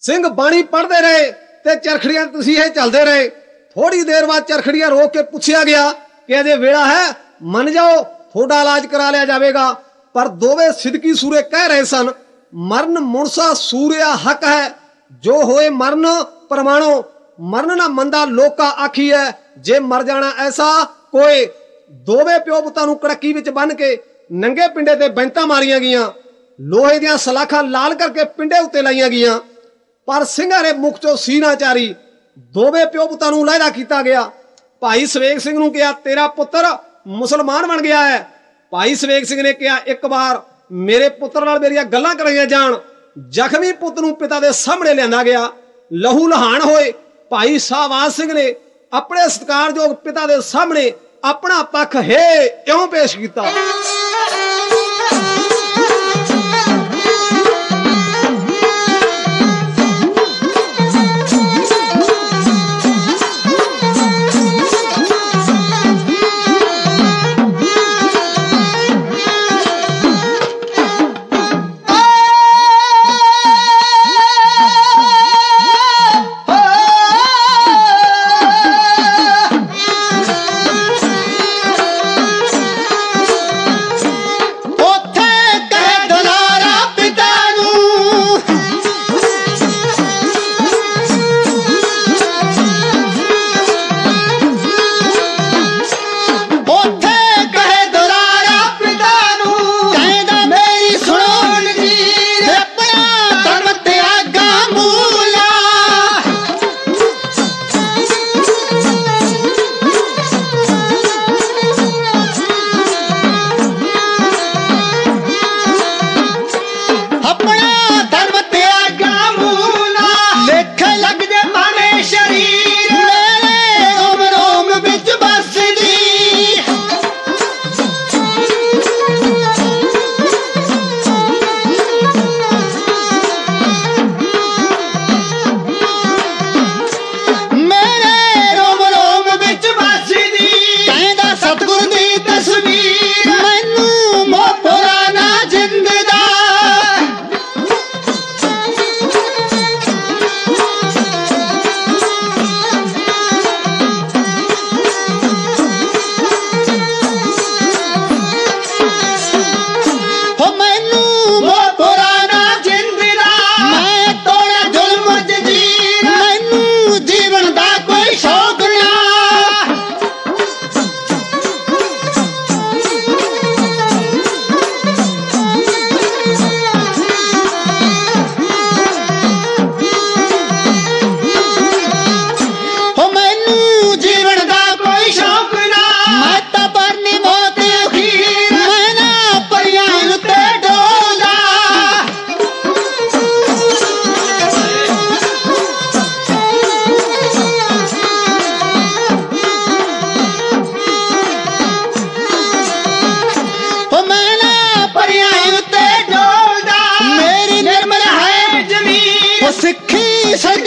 ਸਿੰਘ ਬਾਣੀ ਪੜ੍ਹਦੇ ਰਹੇ ਤੇ ਚਰਖੜੀਆਂ ਤਸੀਹੇ ਚੱਲਦੇ ਰਹੇ। ਥੋੜੀ ਦੇਰ ਬਾਅਦ ਚਰਖੜੀਆਂ ਰੋਕ ਕੇ ਪੁੱਛਿਆ ਗਿਆ ਕਿ ਅਜੇ ਵੇਲਾ ਹੈ, ਮੰਨ ਜਾਓ ਤੁਹਾਡਾ ਇਲਾਜ ਕਰਾ ਲਿਆ ਜਾਵੇਗਾ। ਪਰ ਦੋਵੇਂ ਸਿਦਕੀ ਸੂਰੇ ਕਹਿ ਰਹੇ ਸਨ, ਮਰਨ ਮੁਨਸਾ ਸੂਰਿਆ ਹੱਕ ਹੈ, ਜੋ ਹੋਏ ਮਰਨ ਪ੍ਰਮਾਣੋ, ਮਰਨ ਨਾ ਮੰਦਾ ਲੋਕਾ ਆਖੀ ਹੈ, ਜੇ ਮਰ ਜਾਣਾ ਐਸਾ ਕੋਏ। ਦੋਵੇਂ ਪਿਓ ਪੁੱਤਾਂ ਨੂੰ ਕੜਕੀ ਵਿੱਚ ਬੰਨ ਕੇ ਨੰਗੇ ਪਿੰਡੇ ਤੇ ਬੈਂਤਾਂ ਮਾਰੀਆਂ ਗਈਆਂ, ਲੋਹੇ ਦੀਆਂ ਸਲਾਖਾਂ ਲਾਲ ਕਰਕੇ ਪਿੰਡੇ ਉੱਤੇ ਲਾਈਆਂ ਗਈਆਂ। ਪਰ ਸਿੰਘਾਂ ਨੇ ਮੁਖ ਚੋਂ ਸੀ ਨਾ ਚਾਰੀ। ਦੋਵੇਂ ਪਿਓ ਪੁੱਤਾਂ ਨੂੰ ਲਹਿਦਾ ਕੀਤਾ ਗਿਆ। ਭਾਈ ਸਵੇਗ ਸਿੰਘ ਨੂੰ ਕਿਹਾ, ਤੇਰਾ ਪੁੱਤਰ ਮੁਸਲਮਾਨ ਬਣ ਗਿਆ ਹੈ। ਭਾਈ ਸਵੇਗ ਸਿੰਘ ਨੇ ਕਿਹਾ, ਇੱਕ ਵਾਰ ਮੇਰੇ ਪੁੱਤਰ ਨਾਲ ਮੇਰੀਆਂ ਗੱਲਾਂ ਕਰਾਈਆਂ ਜਾਣ। ਜ਼ਖਮੀ ਪੁੱਤ ਨੂੰ ਪਿਤਾ ਦੇ ਸਾਹਮਣੇ ਲਿਆਂਦਾ ਗਿਆ। ਲਹੂ ਲਹਾਨ ਹੋਏ ਭਾਈ ਸ਼ਾਹਬਾਜ਼ ਸਿੰਘ ਨੇ ਆਪਣੇ ਸਤਿਕਾਰਯੋਗ ਪਿਤਾ ਦੇ ਸਾਹਮਣੇ ਆਪਣਾ ਪੱਖ ਇਉਂ ਪੇਸ਼ ਕੀਤਾ। ਸਿੱਖੀ